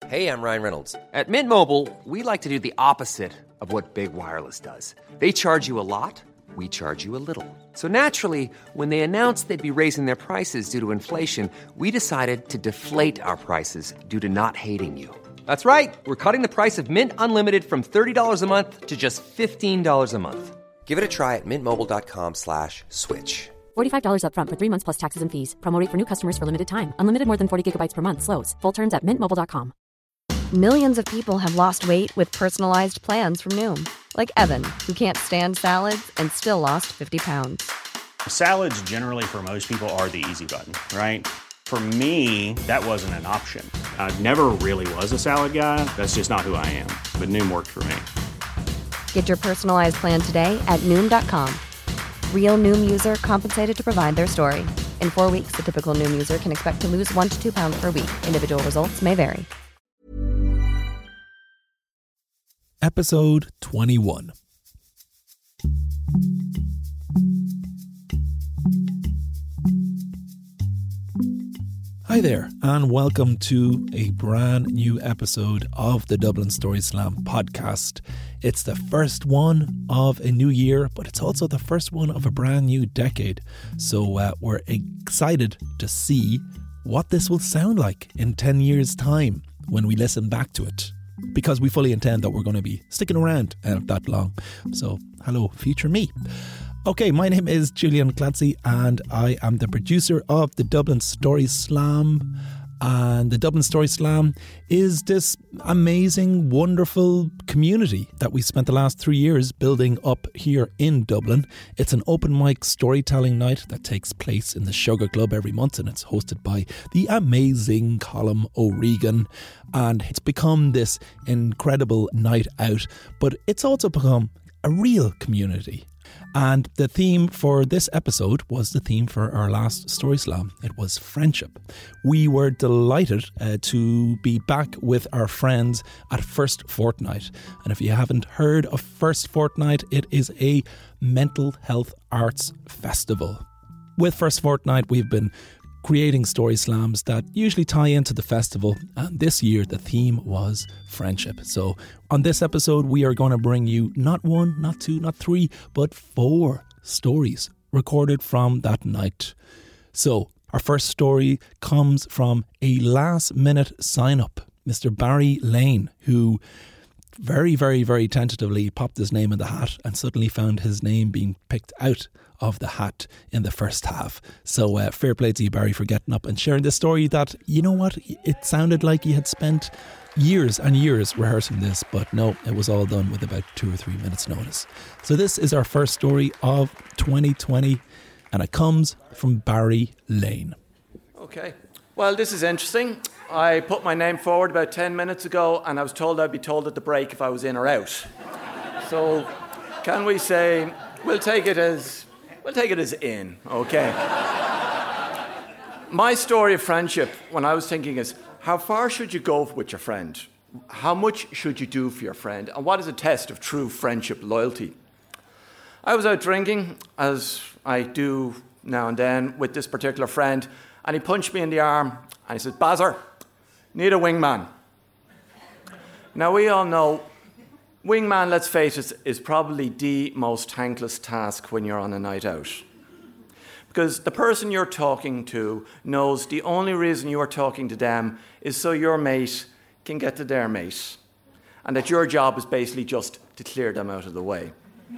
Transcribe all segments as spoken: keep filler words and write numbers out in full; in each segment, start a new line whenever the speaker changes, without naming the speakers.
Hey, I'm Ryan Reynolds.
At Mint Mobile, we like to do the opposite of what Big Wireless does. They charge you a lot, we charge you a little. So naturally, when they announced they'd be raising their prices due to inflation, we decided to deflate our prices due to not hating you. That's right. We're cutting the price of Mint Unlimited from thirty dollars a month to just fifteen dollars a month.
Give it a try at mintmobile.com slash switch.
forty-five dollars up front for three months plus taxes and fees. Promo rate for new customers for limited time. Unlimited more than forty gigabytes per month slows. Full terms at mint mobile dot com.
Millions of people have lost weight with personalized plans from Noom. Like Evan, who can't stand salads and still lost fifty pounds.
Salads generally for most people are the easy button, right? For me, that wasn't an option. I never really was a salad guy. That's just not who I am. But Noom worked for me.
Get your personalized plan today at Noom dot com. Real Noom user compensated to provide their story. In four weeks, the typical Noom user can expect to lose one to two pounds per week. Individual results may vary.
Episode twenty-one. Hi there, and welcome to a brand new episode of the Dublin Story Slam podcast. It's the first one of a new year, but it's also the first one of a brand new decade. So uh, we're excited to see what this will sound like in ten years' time when we listen back to it. Because we fully intend that we're going to be sticking around uh, that long. So, hello, future me. Okay, my name is Julian Clancy and I am the producer of the Dublin Story Slam. And the Dublin Story Slam is this amazing, wonderful community that we spent the last three years building up here in Dublin. It's an open mic storytelling night that takes place in the Sugar Club every month, and it's hosted by the amazing Colm O'Regan. And it's become this incredible night out, but it's also become a real community. And the theme for this episode was the theme for our last Story Slam. It was friendship. We were delighted uh, to be back with our friends at First Fortnight. And if you haven't heard of First Fortnight, it is a mental health arts festival. With First Fortnight, we've been creating story slams that usually tie into the festival, and this year the theme was friendship. So on this episode we are going to bring you not one, not two, not three, but four stories recorded from that night. So our first story comes from a last minute sign up, Mister Barry Lane, who very, very, very tentatively popped his name in the hat and suddenly found his name being picked out of the hat in the first half. So uh, fair play to you, Barry, for getting up and sharing this story that, you know what, it sounded like you had spent years and years rehearsing this, but no, it was all done with about two or three minutes notice. So this is our first story of twenty twenty, and it comes from Barry Lane.
Okay, well, this is interesting. I put my name forward about ten minutes ago and I was told I'd be told at the break if I was in or out. So can we say we'll take it as We'll take it as in, okay? My story of friendship, when I was thinking, is how far should you go with your friend? How much should you do for your friend? And what is a test of true friendship loyalty? I was out drinking, as I do now and then, with this particular friend, and he punched me in the arm, and he said, "Bazzer, need a wingman." Now, we all know wingman, let's face it, is probably the most thankless task when you're on a night out. Because the person you're talking to knows the only reason you are talking to them is so your mate can get to their mate. And that your job is basically just to clear them out of the way.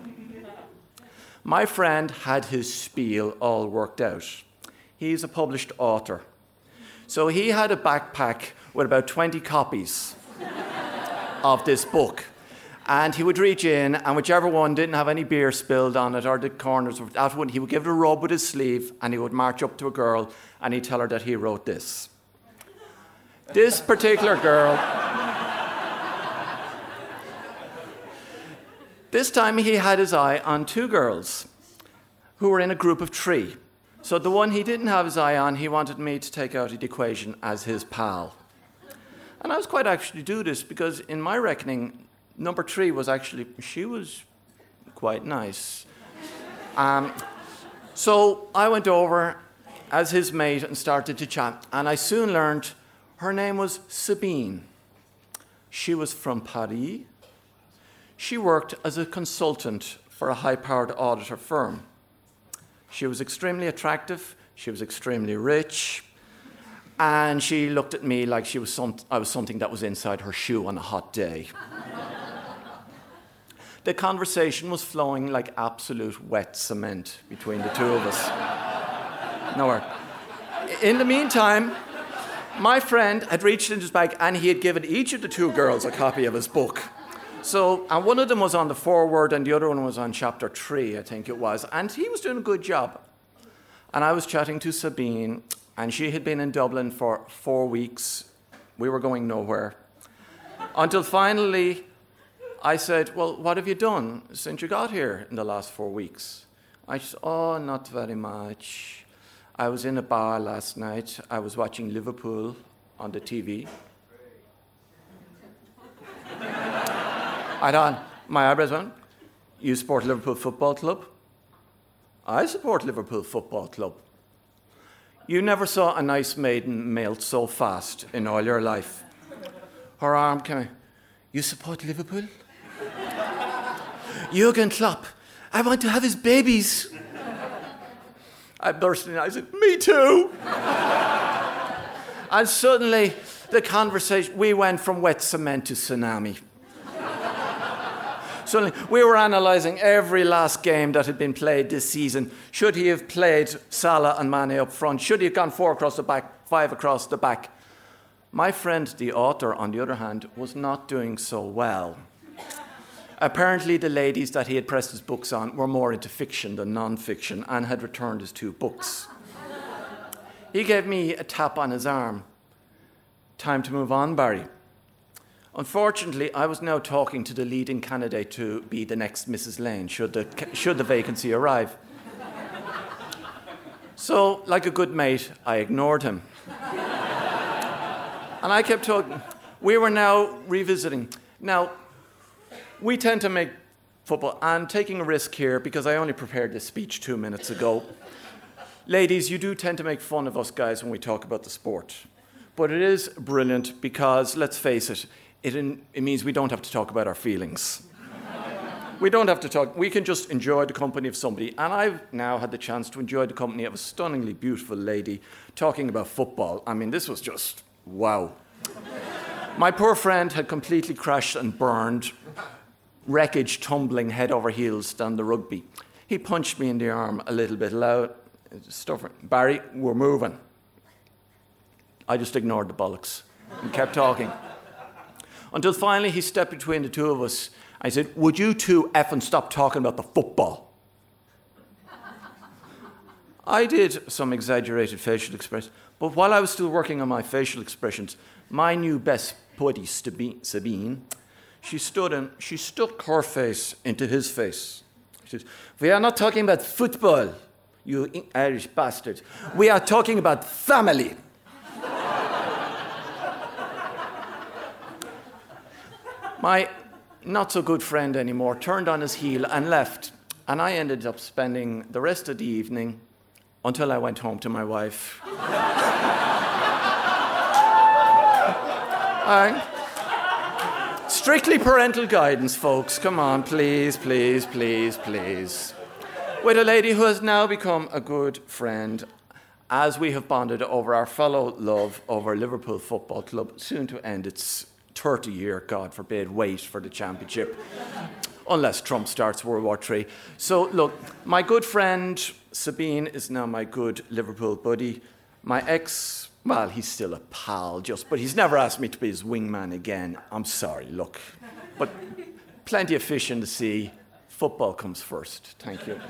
My friend had his spiel all worked out. He's a published author. So he had a backpack with about twenty copies of this book. And he would reach in, and whichever one didn't have any beer spilled on it or the corners of that one, he would give it a rub with his sleeve, and he would march up to a girl, and he'd tell her that he wrote this. This particular girl, this time he had his eye on two girls who were in a group of three. So the one he didn't have his eye on, he wanted me to take out of the equation as his pal. And I was quite actually do this because in my reckoning, number three was actually, she was quite nice. Um, so I went over as his mate and started to chat, and I soon learned her name was Sabine. She was from Paris. She worked as a consultant for a high-powered auditor firm. She was extremely attractive. She was extremely rich. And she looked at me like she was some, I was something that was inside her shoe on a hot day. The conversation was flowing like absolute wet cement between the two of us. Nowhere. In the meantime, my friend had reached into his bag and he had given each of the two girls a copy of his book. So, and one of them was on the foreword and the other one was on chapter three, I think it was. And he was doing a good job. And I was chatting to Sabine, and she had been in Dublin for four weeks. We were going nowhere. Until finally, I said, well, what have you done since you got here in the last four weeks? I said, oh, not very much. I was in a bar last night. I was watching Liverpool on the T V. I thought, my eyebrows went, you support Liverpool Football Club? I support Liverpool Football Club. You never saw a nice maiden melt so fast in all your life. Her arm came in. You support Liverpool? Jurgen Klopp, I want to have his babies. I burst in, I said, me too. And suddenly, the conversation, we went from wet cement to tsunami. Suddenly, we were analysing every last game that had been played this season. Should he have played Salah and Mane up front? Should he have gone four across the back, five across the back? My friend, the author, on the other hand, was not doing so well. Apparently, the ladies that he had pressed his books on were more into fiction than non-fiction and had returned his two books. He gave me a tap on his arm. Time to move on, Barry. Unfortunately, I was now talking to the leading candidate to be the next Missus Lane, should the, should the vacancy arrive. So, like a good mate, I ignored him. And I kept talking. We were now revisiting. Now, we tend to make football. I'm taking a risk here because I only prepared this speech two minutes ago. Ladies, you do tend to make fun of us guys when we talk about the sport. But it is brilliant because, let's face it, It, in, it means we don't have to talk about our feelings. We don't have to talk. We can just enjoy the company of somebody. And I've now had the chance to enjoy the company of a stunningly beautiful lady talking about football. I mean, this was just wow. My poor friend had completely crashed and burned, wreckage tumbling head over heels down the rugby. He punched me in the arm a little bit loud. Stuffing. Barry, we're moving. I just ignored the bollocks and kept talking. Until finally he stepped between the two of us. I said, would you two effing stop talking about the football? I did some exaggerated facial expressions, but while I was still working on my facial expressions, my new best buddy, Sabine, she stood and she stuck her face into his face. She said, we are not talking about football, you Irish bastard. We are talking about family. My not-so-good friend anymore turned on his heel and left, and I ended up spending the rest of the evening until I went home to my wife. I, strictly parental guidance, folks. Come on, please, please, please, please. With a lady who has now become a good friend, as we have bonded over our fellow love over Liverpool Football Club, soon to end its thirty-year, God forbid, wait for the championship, unless Trump starts World War Three. So, look, my good friend Sabine is now my good Liverpool buddy. My ex, well, he's still a pal, just, but he's never asked me to be his wingman again. I'm sorry, look. But plenty of fish in the sea. Football comes first. Thank you.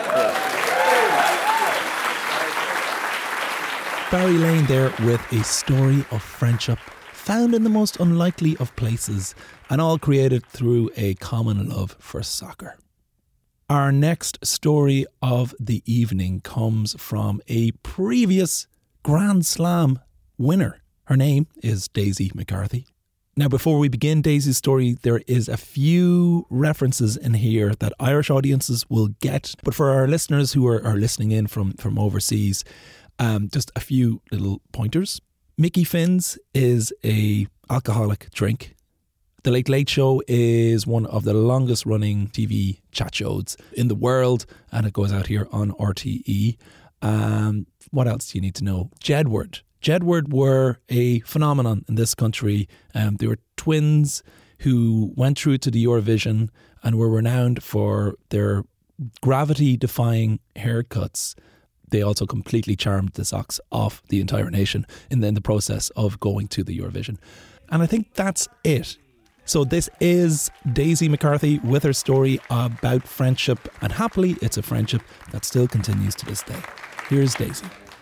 Barry Lane there with a story of friendship found in the most unlikely of places, and all created through a common love for soccer. Our next story of the evening comes from a previous Grand Slam winner. Her name is Daisy McCarthy. Now, before we begin Daisy's story, there is a few references in here that Irish audiences will get, but for our listeners who are, are listening in from, from overseas, um, just a few little pointers. Mickey Finn's is a alcoholic drink. The Late Late Show is one of the longest running T V chat shows in the world, and it goes out here on R T E. Um, what else do you need to know? Jedward. Jedward were a phenomenon in this country. Um, they were twins who went through to the Eurovision and were renowned for their gravity-defying haircuts. They also completely charmed the socks off the entire nation in the, in the process of going to the Eurovision. And I think that's it. So this is Daisy McCarthy with her story about friendship, and happily it's a friendship that still continues to this day. Here's Daisy.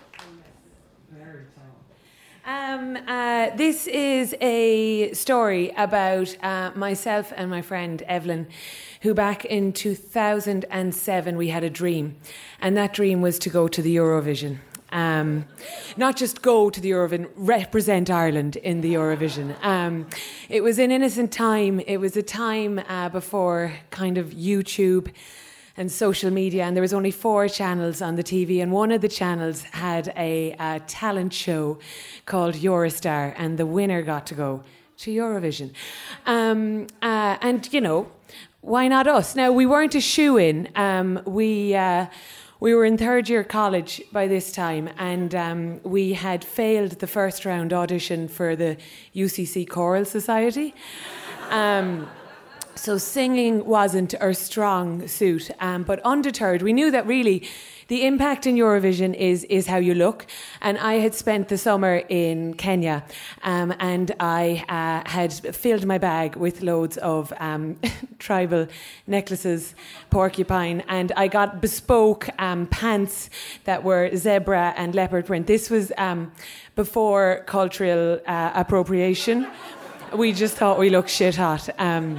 Um, uh, this is a story about uh, myself and my friend Evelyn, who back in two thousand seven we had a dream, and that dream was to go to the Eurovision. Um, not just go to the Eurovision, represent Ireland in the Eurovision. Um, it was an innocent time. It was a time uh, before kind of YouTube and social media, and there was only four channels on the T V, and one of the channels had a, a talent show called Eurostar, and the winner got to go to Eurovision. Um, uh, and, you know, why not us? Now, we weren't a shoe-in. Um, we... Uh, We were in third year college by this time, and um, we had failed the first round audition for the U C C Choral Society. Um, so singing wasn't our strong suit, um, but undeterred, we knew that really the impact in Eurovision is is how you look. And I had spent the summer in Kenya, um, and I uh, had filled my bag with loads of um, tribal necklaces, porcupine, and I got bespoke um, pants that were zebra and leopard print. This was um, before cultural uh, appropriation. We just thought we looked shit hot. Um,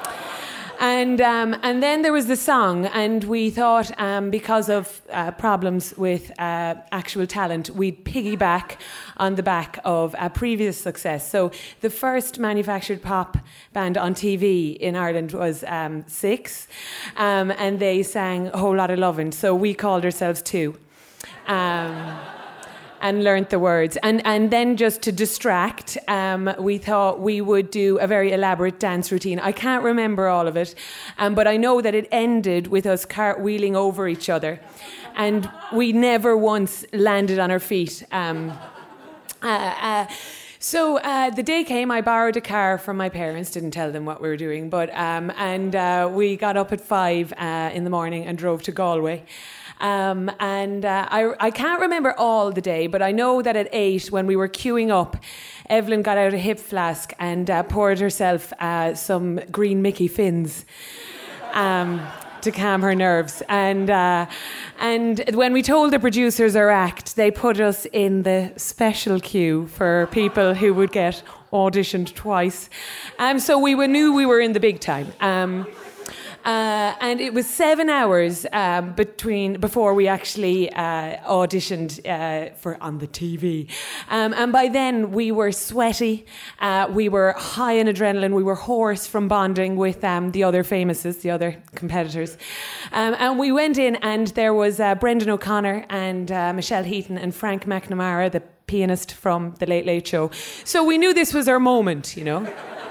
And um, and then there was the song, and we thought um, because of uh, problems with uh, actual talent, we'd piggyback on the back of a previous success. So the first manufactured pop band on T V in Ireland was um, Six, um, and they sang A Whole Lot of Lovin', so we called ourselves Two. Um, and learnt the words. And and then just to distract, um, we thought we would do a very elaborate dance routine. I can't remember all of it, um, but I know that it ended with us cartwheeling over each other. And we never once landed on our feet. Um, uh, uh, So uh, the day came, I borrowed a car from my parents, didn't tell them what we were doing, but um, and uh, we got up at five uh, in the morning and drove to Galway. Um, and uh, I, I can't remember all the day, but I know that at eight, when we were queuing up, Evelyn got out a hip flask and uh, poured herself uh, some green Mickey Finns um, to calm her nerves. And uh, and when we told the producers our act, they put us in the special queue for people who would get auditioned twice. Um, so we were, knew we were in the big time. Um, Uh, and it was seven hours um, between before we actually uh, auditioned uh, for on the T V, um, and by then we were sweaty, uh, we were high in adrenaline, we were hoarse from bonding with um, the other famouses, the other competitors, um, and we went in, and there was uh, Brendan O'Connor and uh, Michelle Heaton and Frank McNamara, the pianist from The Late Late Show. So we knew this was our moment, you know.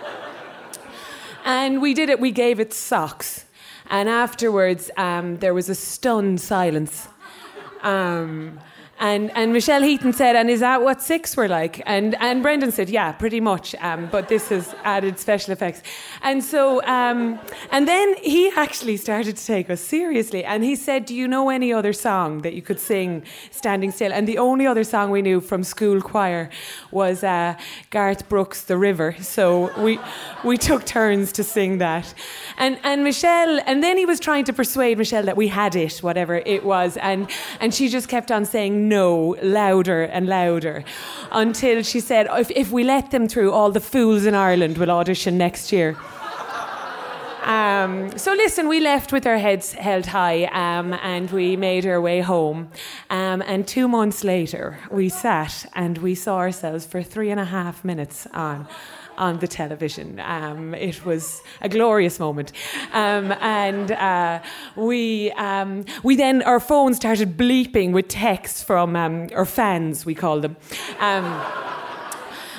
And we did it, we gave it socks. And afterwards, um, there was a stunned silence. Um, and, and Michelle Heaton said, and is that what Six were like? And, and Brendan said, yeah, pretty much. Um, but this has added special effects. And so, um, and then he actually started to take us seriously. And he said, do you know any other song that you could sing standing still? And the only other song we knew from school choir was uh, Garth Brooks' The River. So we we took turns to sing that. And and Michelle, and then he was trying to persuade Michelle that we had it, whatever it was. And, and she just kept on saying no, louder and louder, until she said, if, if we let them through, all the fools in Ireland will audition next year. Um, so listen, we left with our heads held high, um, and we made our way home. Um, and two months later, we sat and we saw ourselves for three and a half minutes on on the television. Um, it was a glorious moment. Um, and uh, we um, we then, our phone started bleeping with texts from um, our fans, we call them. Um,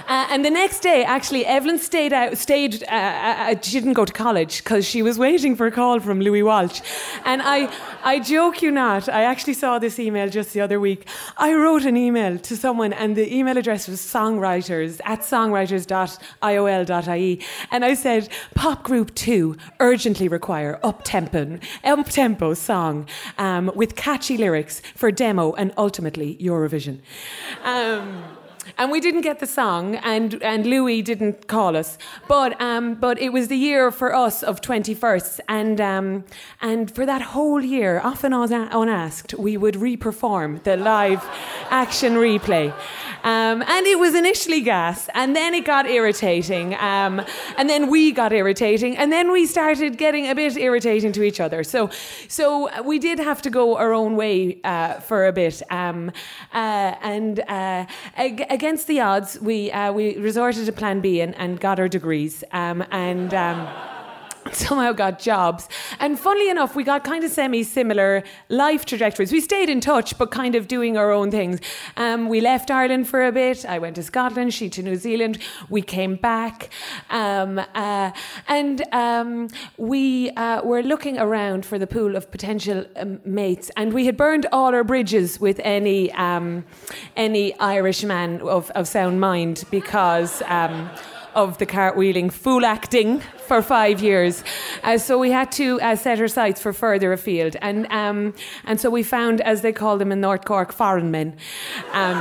Uh, and the next day, actually, Evelyn stayed out, stayed, uh, uh, she didn't go to college because she was waiting for a call from Louis Walsh. And I, I joke you not, I actually saw this email just the other week. I wrote an email to someone and the email address was songwriters at songwriters dot I O L dot I E. And I said, pop group two urgently require up-tempo, up-tempo song um, with catchy lyrics for demo and ultimately Eurovision. Um, And we didn't get the song, and, and Louis didn't call us. But um, but it was the year for us of twenty-firsts, and um, and for that whole year, often unasked, we would re-perform the live action replay. Um, and it was initially gas, and then it got irritating, um, and then we got irritating, and then we started getting a bit irritating to each other. So so we did have to go our own way uh, for a bit, um, uh, and uh, ag- against the odds, we uh, we resorted to Plan B and, and got our degrees, um, and. Um, somehow got jobs. And funnily enough, we got kind of semi-similar life trajectories. We stayed in touch, but kind of doing our own things. Um, we left Ireland for a bit. I went to Scotland, she to New Zealand. We came back. Um, uh, and um, we uh, were looking around for the pool of potential um, mates. And we had burned all our bridges with any um, any Irish man of, of sound mind because... Um, of the cartwheeling fool acting for five years. Uh, so we had to uh, set our sights for further afield. And um, and so we found, as they call them in North Cork, foreign men. Um,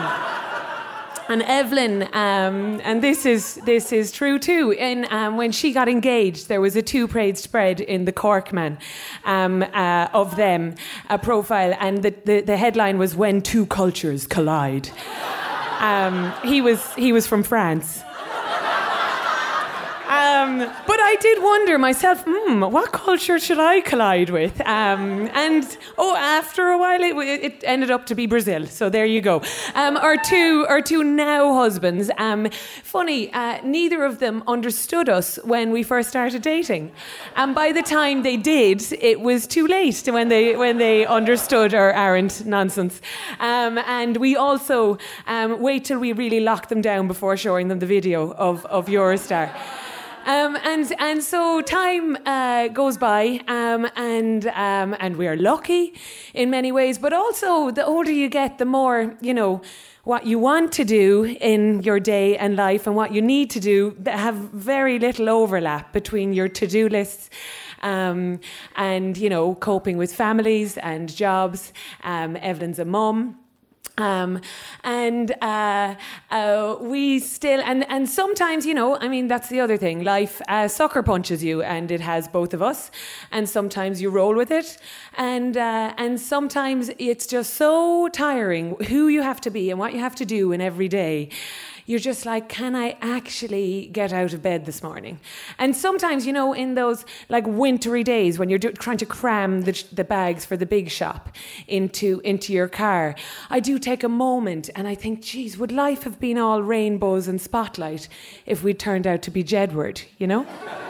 and Evelyn, um, and this is this is true too, in, um, when she got engaged, there was a two-page spread in the Cork Man um, uh, of them, a profile, and the, the, the headline was "When Two Cultures Collide." Um, he was he was from France. Um, but I did wonder myself, hmm, what culture should I collide with? Um, and, oh, after a while, it, it ended up to be Brazil. So there you go. Um, our two, our two now husbands, um, funny, uh, neither of them understood us when we first started dating. And by the time they did, it was too late when they, when they understood our errant nonsense. Um, and we also um, wait till we really lock them down before showing them the video of, of Eurostar. Um, and and so time uh, goes by, um, and um, and we're lucky in many ways. But also, the older you get, the more you know what you want to do in your day and life, and what you need to do. That have very little overlap between your to-do lists. Um, and you know, coping with families and jobs. Um, Evelyn's a mum. Um, and uh, uh, we still, and, and sometimes, you know, I mean, that's the other thing. Life uh, sucker punches you, and it has both of us. And sometimes you roll with it. And uh, and sometimes it's just so tiring who you have to be and what you have to do in every day. You're just like, can I actually get out of bed this morning? And sometimes, you know, in those like wintry days when you're do- trying to cram the, the bags for the big shop into into your car, I do take a moment and I think, geez, would life have been all rainbows and spotlight if we turned out to be Jedward, you know?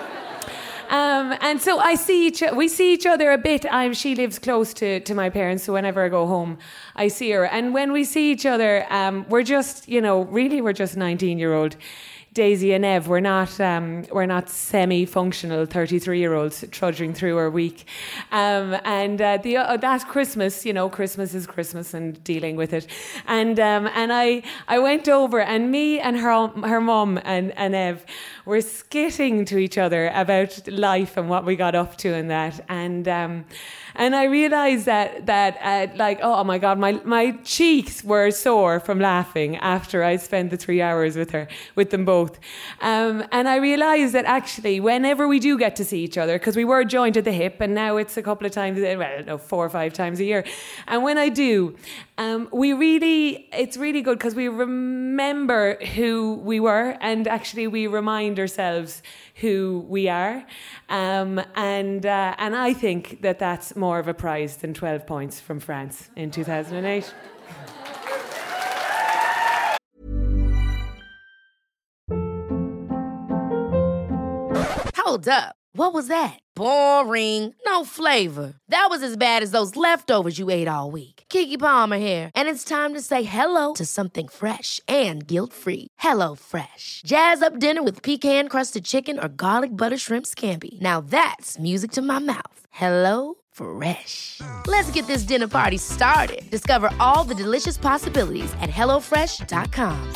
Um, and so I see each, we see each other a bit. I'm, she lives close to, to my parents, so whenever I go home, I see her. And when we see each other, um, we're just, you know, really we're just nineteen-year-old Daisy and Ev. We're not um, we're not semi-functional thirty-three-year-olds trudging through our week. Um, and uh, the uh, that Christmas, you know, Christmas is Christmas and dealing with it. And um, and I I went over, and me and her her mum and, and Ev were skitting to each other about life and what we got up to and that. And um, and I realised that that uh, like oh my God, my my cheeks were sore from laughing after I spent the three hours with her with them both. Um, and I realised that actually, whenever we do get to see each other, because we were joined at the hip, and now it's a couple of times, well, no, four or five times a year. And when I do, um, we really, it's really good because we remember who we were, and actually we remind ourselves who we are. Um, and uh, and I think that that's more of a prize than twelve points from France in two thousand eight.
Hold up. What was that? Boring. No flavor. That was as bad as those leftovers you ate all week. Keke Palmer here, and it's time to say hello to something fresh and guilt-free. Hello Fresh. Jazz up dinner with pecan-crusted chicken or garlic butter shrimp scampi. Now that's music to my mouth. Hello Fresh. Let's get this dinner party started. Discover all the delicious possibilities at hello fresh dot com.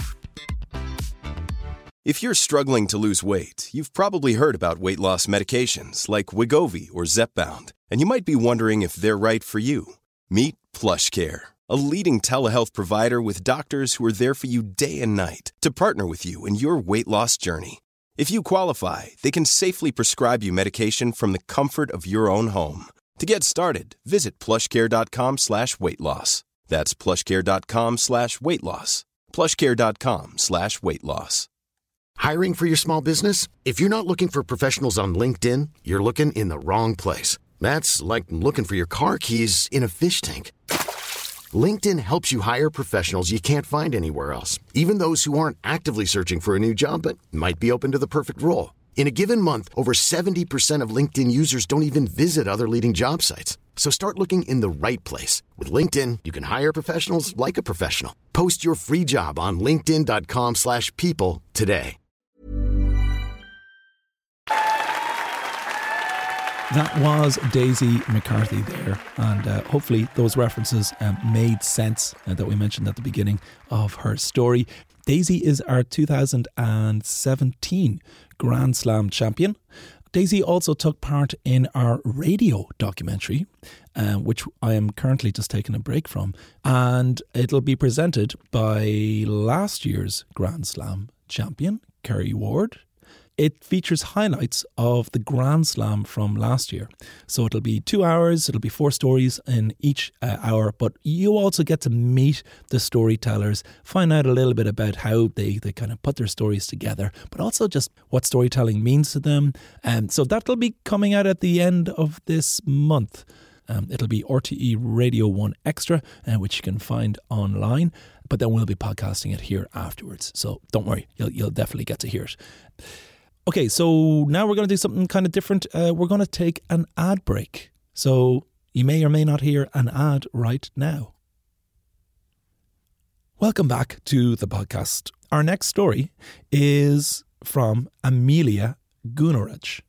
If you're struggling to lose weight, you've probably heard about weight loss medications like Wegovy or Zepbound, and you might be wondering if they're right for you. Meet PlushCare, a leading telehealth provider with doctors who are there for you day and night to partner with you in your weight loss journey. If you qualify, they can safely prescribe you medication from the comfort of your own home. To get started, visit plushcare.com slash weight loss. That's plushcare.com slash weight loss. plushcare.com slash weight loss.
Hiring for your small business? If you're not looking for professionals on LinkedIn, you're looking in the wrong place. That's like looking for your car keys in a fish tank. LinkedIn helps you hire professionals you can't find anywhere else, even those who aren't actively searching for a new job but might be open to the perfect role. In a given month, over seventy percent of LinkedIn users don't even visit other leading job sites. So start looking in the right place. With LinkedIn, you can hire professionals like a professional. Post your free job on linkedin.com slash people today.
That was Daisy McCarthy there, and uh, hopefully those references um, made sense uh, that we mentioned at the beginning of her story. Daisy is our two thousand seventeen Grand Slam champion. Daisy also took part in our radio documentary, uh, which I am currently just taking a break from, and it'll be presented by last year's Grand Slam champion, Kerry Ward. It features highlights of the Grand Slam from last year. So it'll be two hours, it'll be four stories in each uh, hour, but you also get to meet the storytellers, find out a little bit about how they, they kind of put their stories together, but also just what storytelling means to them. And so that'll be coming out at the end of this month. Um, it'll be R T E Radio one Extra, uh, which you can find online, but then we'll be podcasting it here afterwards. So don't worry, you'll, you'll definitely get to hear it. Okay, so now we're going to do something kind of different. Uh, we're going to take an ad break. So you may or may not hear an ad right now. Welcome back to the podcast. Our next story is from Amelia Gunaraj.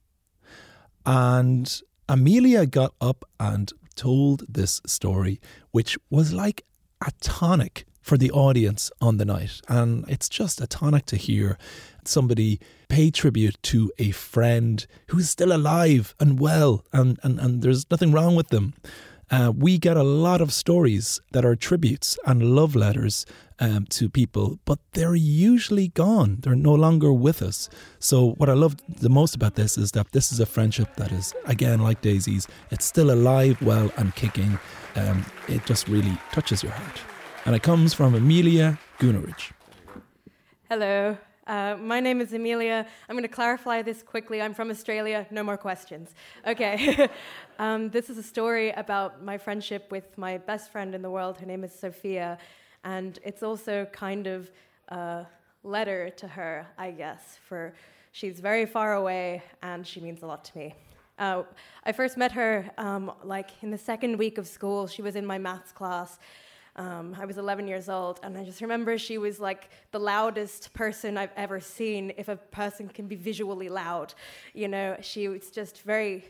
And Amelia got up and told this story, which was like a tonic for the audience on the night. And it's just a tonic to hear somebody pay tribute to a friend who's still alive and well, and, and, and there's nothing wrong with them. Uh, we get a lot of stories that are tributes and love letters um, to people, but they're usually gone. They're no longer with us. So what I love the most about this is that this is a friendship that is, again, like Daisy's. It's still alive, well and kicking. Um, it just really touches your heart. And it comes from Amelia Gunaraj.
Hello. Uh, my name is Amelia. I'm going to clarify this quickly. I'm from Australia. No more questions. Okay. um, this is a story about my friendship with my best friend in the world. Her name is Sophia. And it's also kind of a letter to her, I guess, for she's very far away and she means a lot to me. Uh, I first met her um, like in the second week of school. She was in my maths class. Um, I was eleven years old, and I just remember she was like the loudest person I've ever seen, if a person can be visually loud. You know, she was just very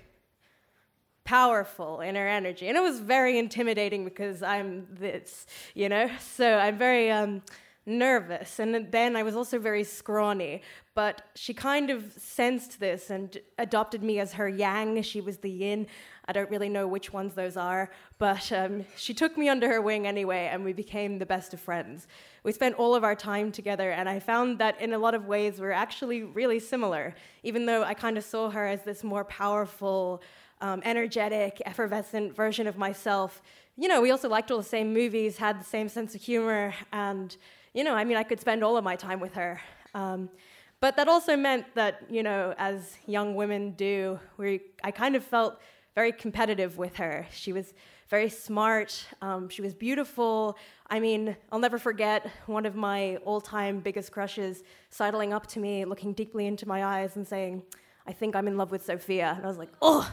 powerful in her energy, and it was very intimidating because I'm this, you know, so I'm very um, nervous, and then I was also very scrawny, but she kind of sensed this and adopted me as her yang. She was the yin. I don't really know which ones those are, but um, she took me under her wing anyway, and we became the best of friends. We spent all of our time together, and I found that in a lot of ways we're actually really similar, even though I kind of saw her as this more powerful, um, energetic, effervescent version of myself. You know, we also liked all the same movies, had the same sense of humor, and, you know, I mean, I could spend all of my time with her. Um, but that also meant that, you know, as young women do, we I kind of felt very competitive with her. She was very smart. Um, she was beautiful. I mean, I'll never forget one of my all-time biggest crushes sidling up to me, looking deeply into my eyes and saying, I think I'm in love with Sophia. And I was like, oh.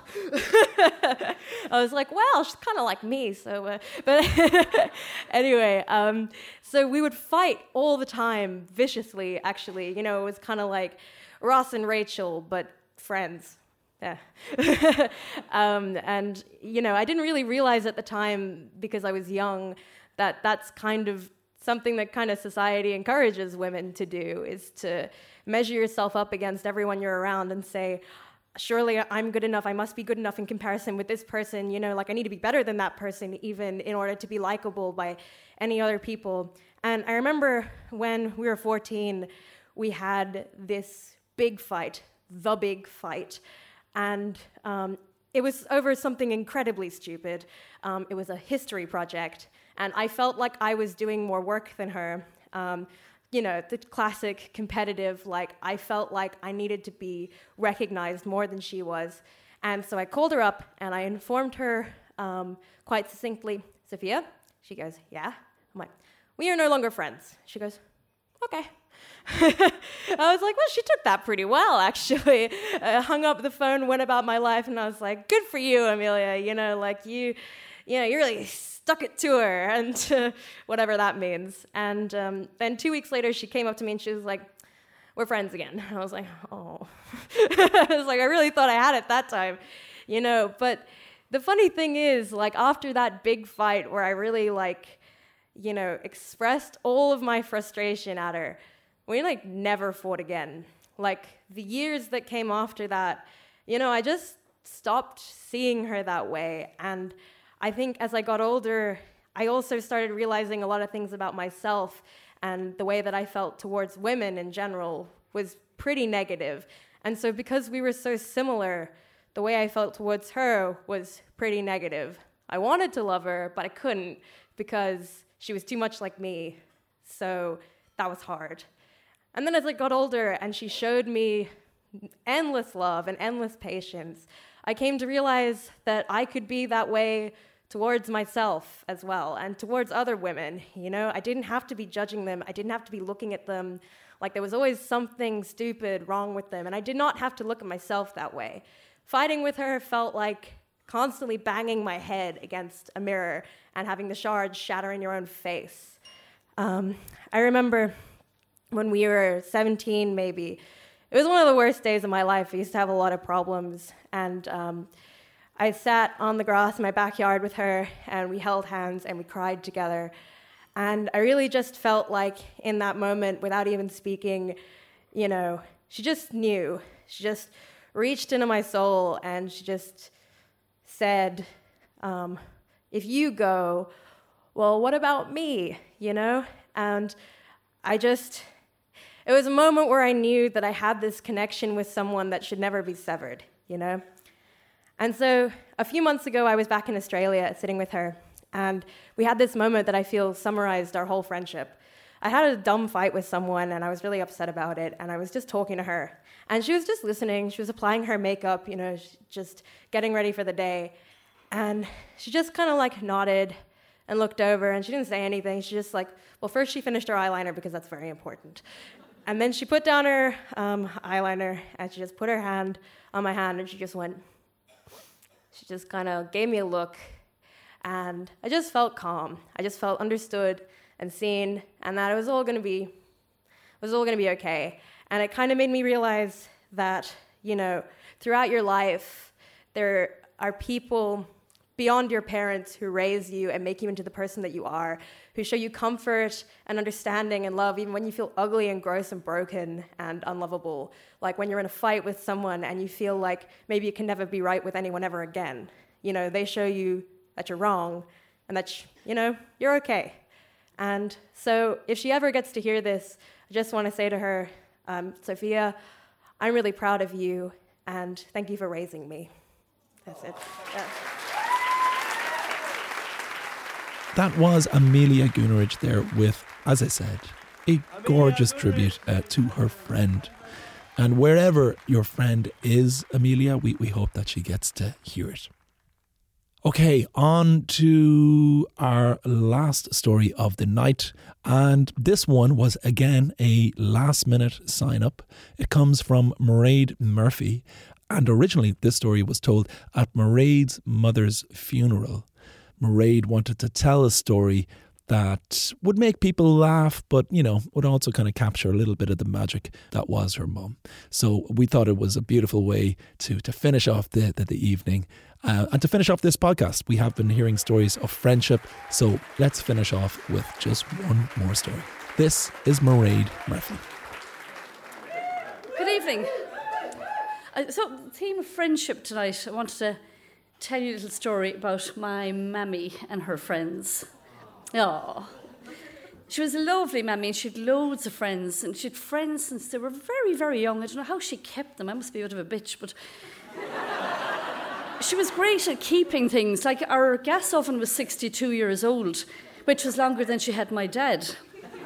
I was like, well, she's kind of like me. So, uh, but anyway, um, so we would fight all the time, viciously, actually. You know, it was kind of like Ross and Rachel, but friends. Yeah. um, and, you know, I didn't really realize at the time, because I was young, that that's kind of something that kind of society encourages women to do, is to measure yourself up against everyone you're around and say, surely I'm good enough, I must be good enough in comparison with this person, you know, like I need to be better than that person even in order to be likable by any other people. And I remember when we were fourteen, we had this big fight, the big fight, and um, it was over something incredibly stupid. Um, it was a history project, and I felt like I was doing more work than her. Um, You know, the classic competitive, like, I felt like I needed to be recognized more than she was. And so I called her up and I informed her um, quite succinctly, Sophia? She goes, yeah. I'm like, we are no longer friends. She goes, okay. I was like, well, she took that pretty well, actually. I hung up the phone, went about my life, and I was like, good for you, Amelia. You know, like, you, you know, you really stuck it to her, and uh, whatever that means. And um, then two weeks later, she came up to me and she was like, we're friends again. And I was like, oh. I was like, I really thought I had it that time, you know. But the funny thing is, like, after that big fight where I really, like, you know, expressed all of my frustration at her, we, like, never fought again. Like, the years that came after that, you know, I just stopped seeing her that way. And I think as I got older, I also started realizing a lot of things about myself, and the way that I felt towards women in general was pretty negative. And so because we were so similar, the way I felt towards her was pretty negative. I wanted to love her, but I couldn't because she was too much like me. So that was hard. And then as I got older and she showed me endless love and endless patience, I came to realize that I could be that way towards myself as well, and towards other women. You know, I didn't have to be judging them. I didn't have to be looking at them like there was always something stupid wrong with them, and I did not have to look at myself that way. Fighting with her felt like constantly banging my head against a mirror and having the shards shatter in your own face. Um, I remember when we were seventeen, maybe, it was one of the worst days of my life. I used to have a lot of problems, and um, I sat on the grass in my backyard with her, and we held hands, and we cried together. And I really just felt like in that moment, without even speaking, you know, she just knew. She just reached into my soul, and she just said, um, if you go, well, what about me, you know? And I just... It was a moment where I knew that I had this connection with someone that should never be severed, you know? And so a few months ago, I was back in Australia sitting with her, and we had this moment that I feel summarized our whole friendship. I had a dumb fight with someone, and I was really upset about it, and I was just talking to her. And she was just listening. She was applying her makeup, you know, just getting ready for the day. And she just kind of like nodded and looked over, and she didn't say anything. She just like, well, first she finished her eyeliner because that's very important. And then she put down her um, eyeliner, and she just put her hand on my hand, and she just went, she just kind of gave me a look, and I just felt calm. I just felt understood and seen, and that it was all going to be, it was all going to be okay. And it kind of made me realize that, you know, throughout your life, there are people beyond your parents who raise you and make you into the person that you are, who show you comfort and understanding and love even when you feel ugly and gross and broken and unlovable. Like when you're in a fight with someone and you feel like maybe you can never be right with anyone ever again. You know, they show you that you're wrong and that, you know, you're okay. And so if she ever gets to hear this, I just want to say to her, um, Sophia, I'm really proud of you, and thank you for raising me. That's it. Yeah.
That was Amelia Gunnerich there with, as I said, a gorgeous tribute uh, to her friend. And wherever your friend is, Amelia, we, we hope that she gets to hear it. Okay, on to our last story of the night. And this one was again a last minute sign up. It comes from Mairead Murphy. And originally this story was told at Mairead's mother's funeral. Mairead wanted to tell a story that would make people laugh, but, you know, would also kind of capture a little bit of the magic that was her mum. So we thought it was a beautiful way to to finish off the, the, the evening. Uh, and to finish off this podcast, we have been hearing stories of friendship. So let's finish off with just one more story. This is Mairead Murphy.
Good evening. Uh, so, the theme of friendship tonight, I wanted to tell you a little story about my mammy and her friends. Oh, she was a lovely mammy and she had loads of friends, and she had friends since they were very, very young. I don't know how she kept them. I must be a bit of a bitch, but she was great at keeping things. Like, our gas oven was sixty-two years old, which was longer than she had my dad.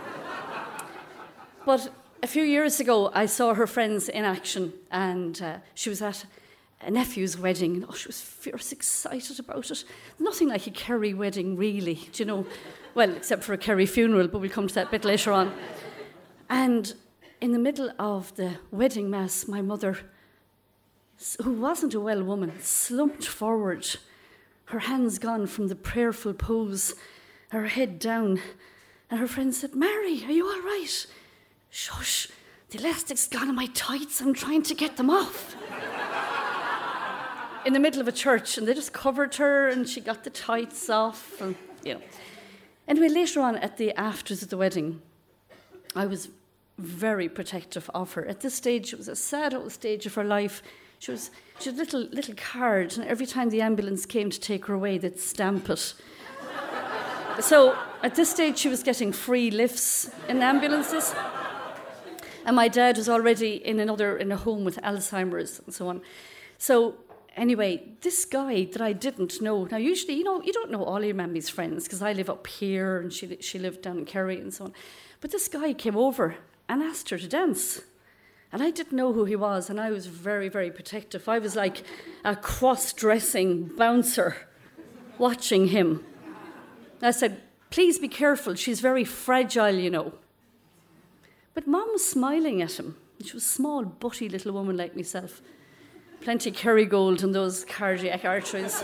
But a few years ago, I saw her friends in action, and uh, she was at a nephew's wedding, and oh, she was fierce excited about it. Nothing like a Kerry wedding, really, do you know? Well, except for a Kerry funeral, but we'll come to that a bit later on. And in the middle of the wedding mass, my mother, who wasn't a well woman, slumped forward, her hands gone from the prayerful pose, her head down, and her friend said, "Mary, are you all right?" "Shush, the elastic's gone on my tights, I'm trying to get them off." In the middle of a church, and they just covered her and she got the tights off, and, you know. Anyway, later on at the afters of the wedding, I was very protective of her. At this stage, it was a sad old stage of her life. She was she had a little, little card, and every time the ambulance came to take her away, they'd stamp it. So at this stage, she was getting free lifts in ambulances. And my dad was already in another, in a home with Alzheimer's and so on. So anyway, this guy that I didn't know, now usually, you know, you don't know all your mammy's friends, because I live up here and she she lived down in Kerry and so on. But this guy came over and asked her to dance. And I didn't know who he was, and I was very, very protective. I was like a cross-dressing bouncer watching him. I said, "Please be careful, she's very fragile, you know." But Mum was smiling at him. She was a small, butty little woman like myself. Plenty Kerrygold and those cardiac arteries.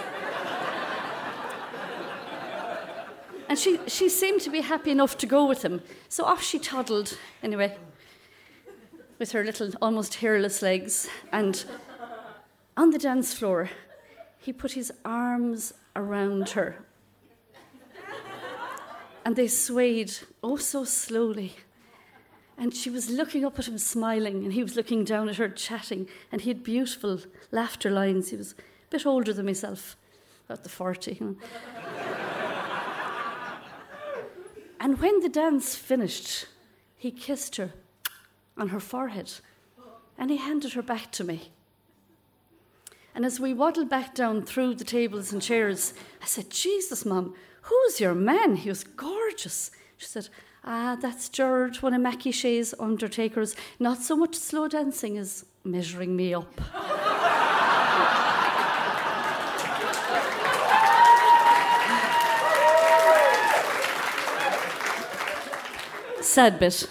And she, she seemed to be happy enough to go with him. So off she toddled, anyway, with her little, almost hairless legs. And on the dance floor, he put his arms around her. And they swayed, oh so slowly. And she was looking up at him, smiling, and he was looking down at her, chatting, and he had beautiful laughter lines. He was a bit older than myself, about the forty. You know. And when the dance finished, he kissed her on her forehead, and he handed her back to me. And as we waddled back down through the tables and chairs, I said, "Jesus, Mum, who's your man? He was gorgeous." She said, "Ah, that's Gerard, one of Mackie Shea's undertakers. Not so much slow dancing as measuring me up." Sad bit.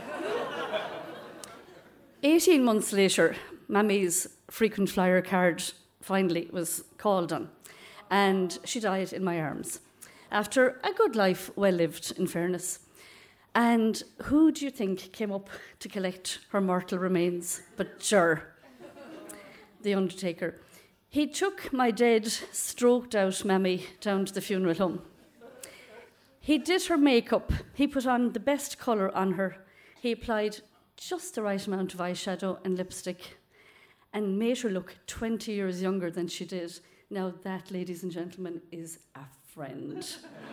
Eighteen months later, Mammy's frequent flyer card finally was called on, and she died in my arms after a good life, well lived, in fairness. And who do you think came up to collect her mortal remains but Ger, the undertaker? He took my dead, stroked out Mammy down to the funeral home. He did her makeup. He put on the best colour on her. He applied just the right amount of eyeshadow and lipstick and made her look twenty years younger than she did. Now that, ladies and gentlemen, is a friend.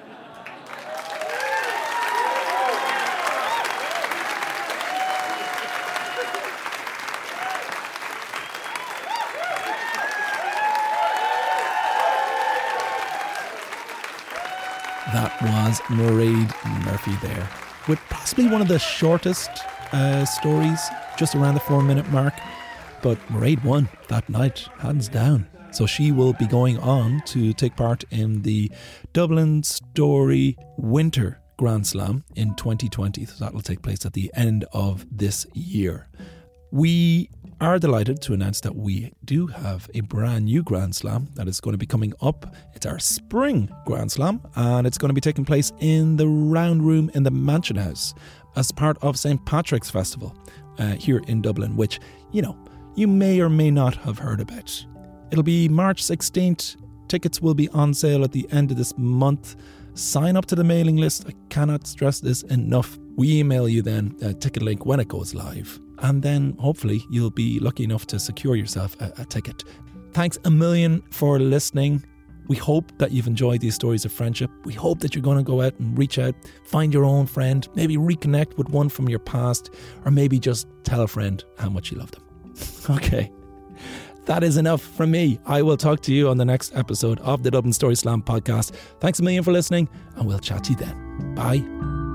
That was Mairead Murphy there, with possibly one of the shortest uh, stories, just around the four minute mark. But Mairead won that night, hands down. So she will be going on to take part in the Dublin Story Winter Grand Slam in twenty twenty. So that will take place at the end of this year. We are delighted to announce that we do have a brand new Grand Slam that is going to be coming up. It's our spring Grand Slam, and it's going to be taking place in the Round Room in the Mansion House as part of Saint Patrick's Festival uh, here in Dublin, which, you know, you may or may not have heard about. It'll be March sixteenth. Tickets will be on sale at the end of this month. Sign up to the mailing list. I cannot stress this enough. We email you then a ticket link when it goes live. And then hopefully you'll be lucky enough to secure yourself a, a ticket. Thanks a million for listening. We hope that you've enjoyed these stories of friendship. We hope that you're going to go out and reach out, find your own friend, maybe reconnect with one from your past, or maybe just tell a friend how much you love them. Okay. That is enough from me. I will talk to you on the next episode of the Dublin Story Slam podcast. Thanks a million for listening, and we'll chat to you then. Bye.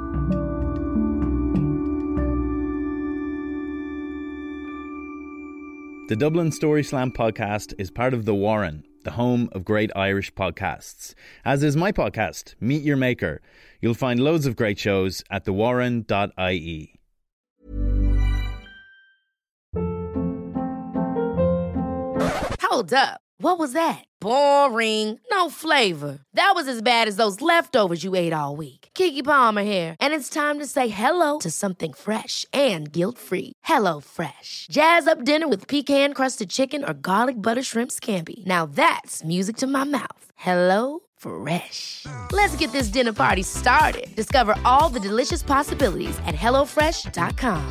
The Dublin Story Slam podcast is part of The Warren, the home of great Irish podcasts. As is my podcast, Meet Your Maker. You'll find loads of great shows at the warren dot I E.
Hold up. What was that? Boring. No flavor. That was as bad as those leftovers you ate all week. Keke Palmer here, and it's time to say hello to something fresh and guilt-free. Hello Fresh. Jazz up dinner with pecan-crusted chicken or garlic butter shrimp scampi. Now that's music to my mouth. Hello Fresh. Let's get this dinner party started. Discover all the delicious possibilities at hello fresh dot com.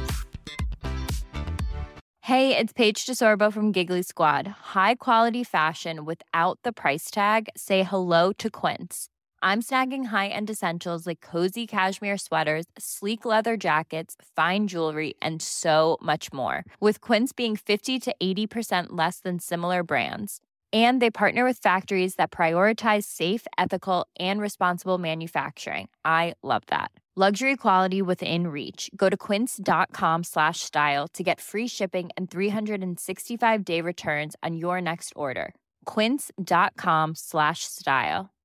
Hey, it's Paige DeSorbo from Giggly Squad. High quality fashion without the price tag. Say hello to Quince. I'm snagging high-end essentials like cozy cashmere sweaters, sleek leather jackets, fine jewelry, and so much more. With Quince being fifty to eighty percent less than similar brands. And they partner with factories that prioritize safe, ethical, and responsible manufacturing. I love that. Luxury quality within reach. Go to quince.com slash style to get free shipping and three sixty-five day returns on your next order. Quince.com slash style.